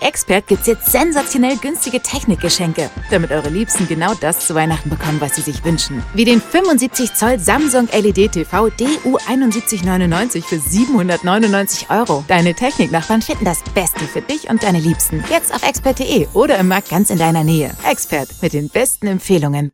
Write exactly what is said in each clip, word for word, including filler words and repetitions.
Expert gibt's jetzt sensationell günstige Technikgeschenke, damit eure Liebsten genau das zu Weihnachten bekommen, was sie sich wünschen. Wie den fünfundsiebzig Zoll Samsung L E D-T V D U einundsiebzig neunundneunzig für siebenhundertneunundneunzig Euro. Deine Techniknachbarn finden das Beste für dich und deine Liebsten. Jetzt auf expert punkt de oder im Markt ganz in deiner Nähe. Expert mit den besten Empfehlungen.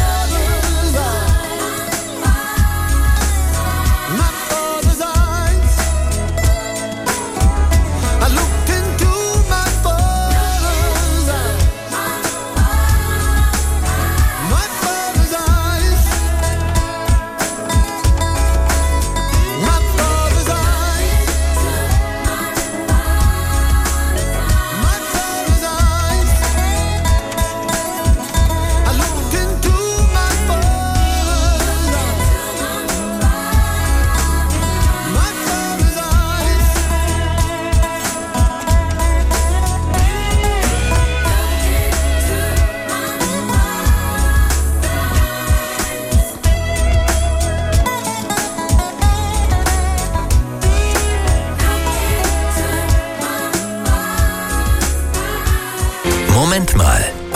My father's eyes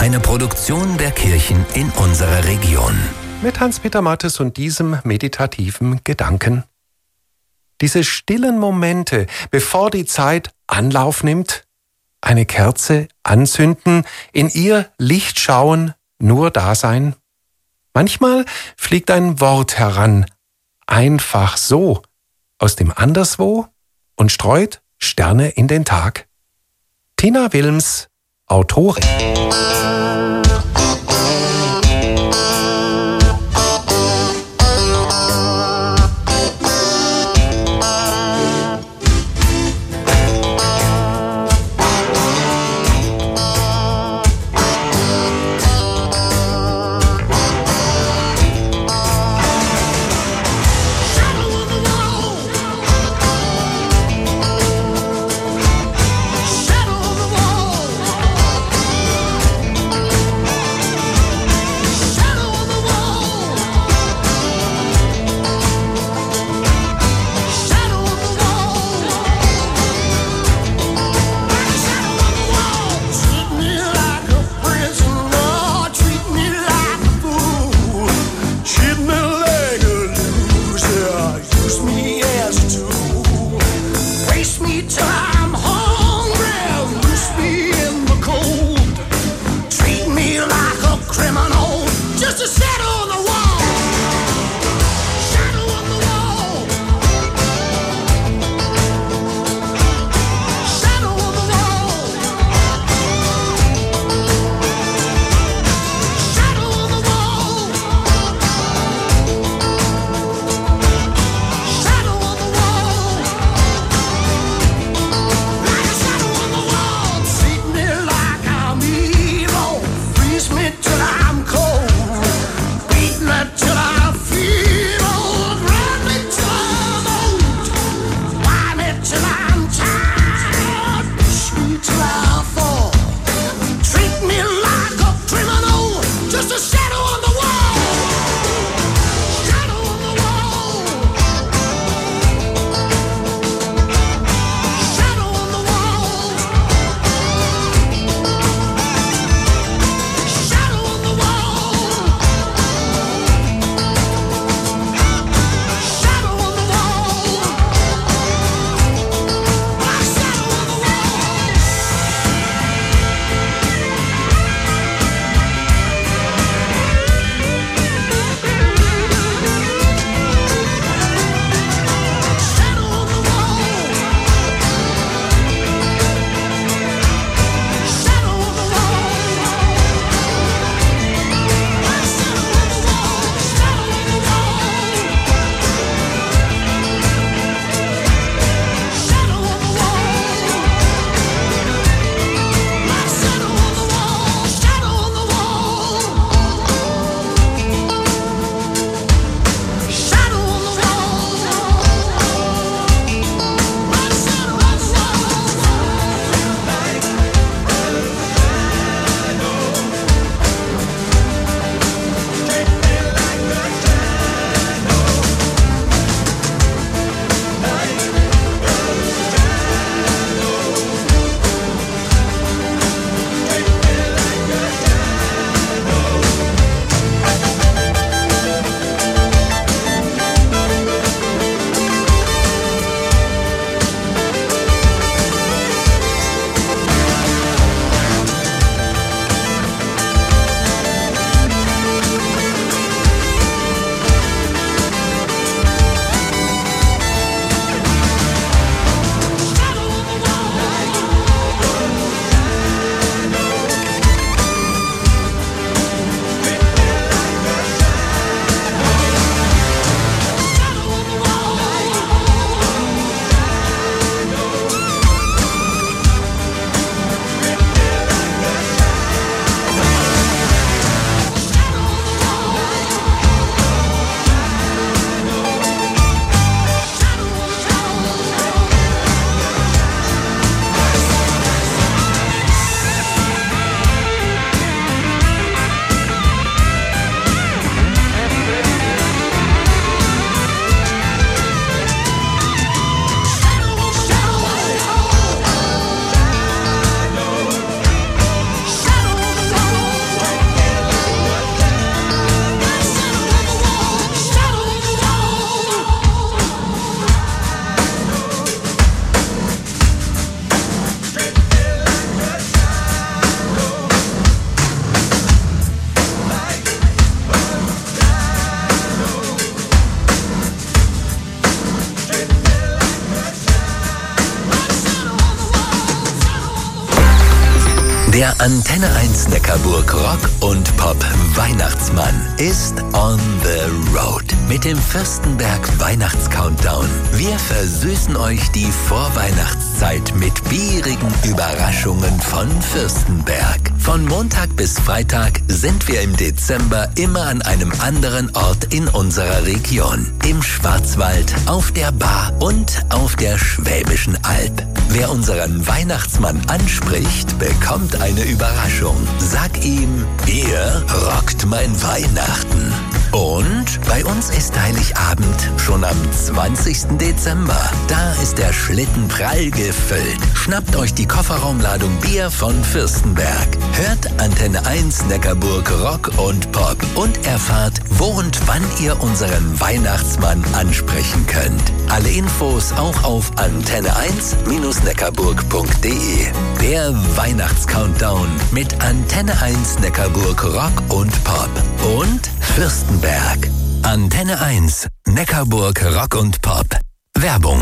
Eine Produktion der Kirchen in unserer Region. Mit Hans-Peter Mattes und diesem meditativen Gedanken. Diese stillen Momente, bevor die Zeit Anlauf nimmt, eine Kerze anzünden, in ihr Licht schauen, nur da sein. Manchmal fliegt ein Wort heran, einfach so, aus dem Anderswo und streut Sterne in den Tag. Tina Wilms, Autorin. Der Antenne eins Neckarburg Rock und Pop Weihnachtsmann ist on the road mit dem Fürstenberg Weihnachts-Countdown. Wir versüßen euch die Vorweihnachtszeit mit bierigen Überraschungen von Fürstenberg. Von Montag bis Freitag sind wir im Dezember immer an einem anderen Ort in unserer Region. Im Schwarzwald, auf der Bar und auf der Schwäbischen Alb. Wer unseren Weihnachtsmann anspricht, bekommt eine Überraschung. Sag ihm, ihr rockt mein Weihnachten. Und bei uns ist Heiligabend schon am zwanzigsten Dezember. Da ist der Schlitten prall gefüllt. Schnappt euch die Kofferraumladung Bier von Fürstenberg. Hört Antenne eins Neckarburg Rock und Pop und erfahrt, wo und wann ihr unseren Weihnachtsmann ansprechen könnt. Alle Infos auch auf antenne eins neckarburg punkt de. Der Weihnachts-Countdown mit Antenne eins Neckarburg Rock und Pop und Fürstenberg. Antenne eins Neckarburg Rock und Pop. Werbung.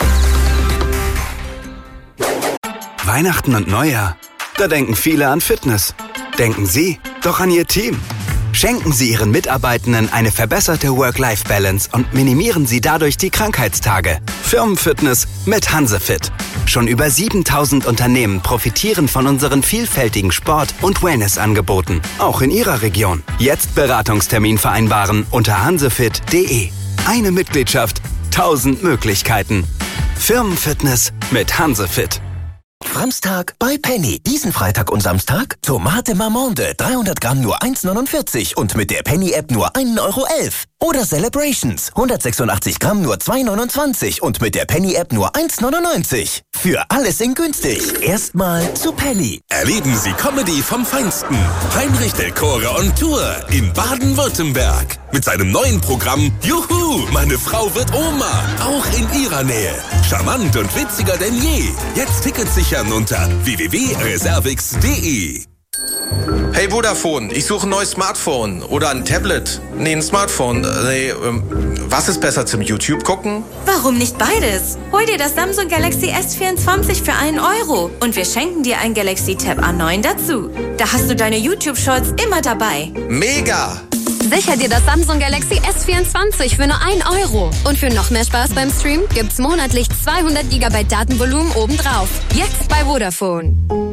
Weihnachten und Neujahr. Da denken viele an Fitness. Denken Sie doch an Ihr Team. Schenken Sie Ihren Mitarbeitenden eine verbesserte Work-Life-Balance und minimieren Sie dadurch die Krankheitstage. Firmenfitness mit Hansefit. Schon über siebentausend Unternehmen profitieren von unseren vielfältigen Sport- und Wellness-Angeboten. Auch in Ihrer Region. Jetzt Beratungstermin vereinbaren unter hansefit punkt de. Eine Mitgliedschaft, tausend Möglichkeiten. Firmenfitness mit Hansefit. Samstag bei Penny. Diesen Freitag und Samstag Tomate Marmande, dreihundert Gramm nur eins neunundvierzig und mit der Penny-App nur ein Euro elf. Oder Celebrations, hundertsechsundachtzig Gramm nur zwei neunundzwanzig und mit der Penny-App nur eins neunundneunzig. Für alles in günstig. Erstmal zu Penny. Erleben Sie Comedy vom Feinsten. Heinrich del Chore on Tour in Baden-Württemberg. Mit seinem neuen Programm Juhu, meine Frau wird Oma. Auch in Ihrer Nähe. Charmant und witziger denn je. Jetzt Tickets sichern unter w w w punkt reservix punkt de. Hey Vodafone, ich suche ein neues Smartphone oder ein Tablet. Nee, ein Smartphone. Nee, ähm, was ist besser zum YouTube gucken? Warum nicht beides? Hol dir das Samsung Galaxy S vierundzwanzig für einen Euro und wir schenken dir ein Galaxy Tab A neun dazu. Da hast du deine YouTube-Shorts immer dabei. Mega! Sicher dir das Samsung Galaxy S vierundzwanzig für nur ein Euro. Und für noch mehr Spaß beim Stream gibt's monatlich zweihundert Gigabyte Datenvolumen obendrauf. Jetzt bei Vodafone.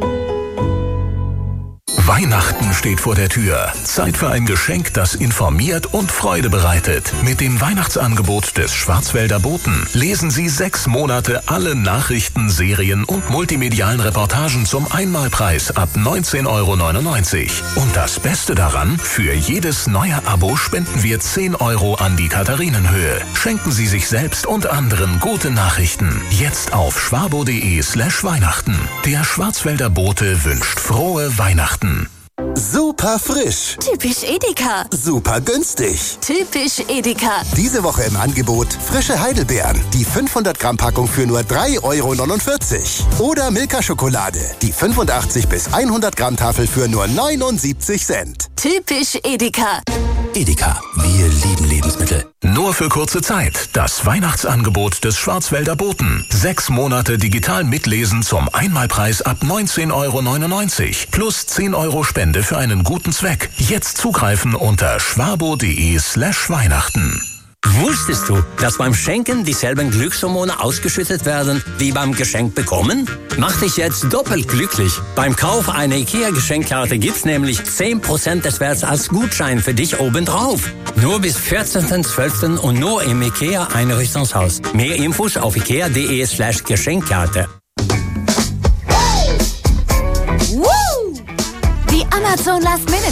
Weihnachten steht vor der Tür. Zeit für ein Geschenk, das informiert und Freude bereitet. Mit dem Weihnachtsangebot des Schwarzwälder Boten lesen Sie sechs Monate alle Nachrichten, Serien und multimedialen Reportagen zum Einmalpreis ab neunzehn Euro neunundneunzig. Und das Beste daran, für jedes neue Abo spenden wir zehn Euro an die Katharinenhöhe. Schenken Sie sich selbst und anderen gute Nachrichten. Jetzt auf schwabo.de slash Weihnachten. Der Schwarzwälder Bote wünscht frohe Weihnachten. Super frisch. Typisch Edeka. Super günstig. Typisch Edeka. Diese Woche im Angebot frische Heidelbeeren. Die fünfhundert Gramm Packung für nur drei Euro neunundvierzig. Oder Milka Schokolade. Die fünfundachtzig bis hundert Gramm Tafel für nur neunundsiebzig Cent. Typisch Edeka. Edeka, wir lieben Lebensmittel. Nur für kurze Zeit. Das Weihnachtsangebot des Schwarzwälder Boten. Sechs Monate digital mitlesen zum Einmalpreis ab neunzehn Euro neunundneunzig. Plus zehn Euro Spende für einen guten Zweck. Jetzt zugreifen unter schwabo.de slash Weihnachten. Wusstest du, dass beim Schenken dieselben Glückshormone ausgeschüttet werden wie beim Geschenk bekommen? Mach dich jetzt doppelt glücklich. Beim Kauf einer IKEA-Geschenkkarte gibt's nämlich zehn Prozent des Werts als Gutschein für dich obendrauf. Nur bis vierzehnten zwölften und nur im IKEA-Einrichtungshaus. Mehr Infos auf ikea.de slash Geschenkkarte. Die Amazon Last Minute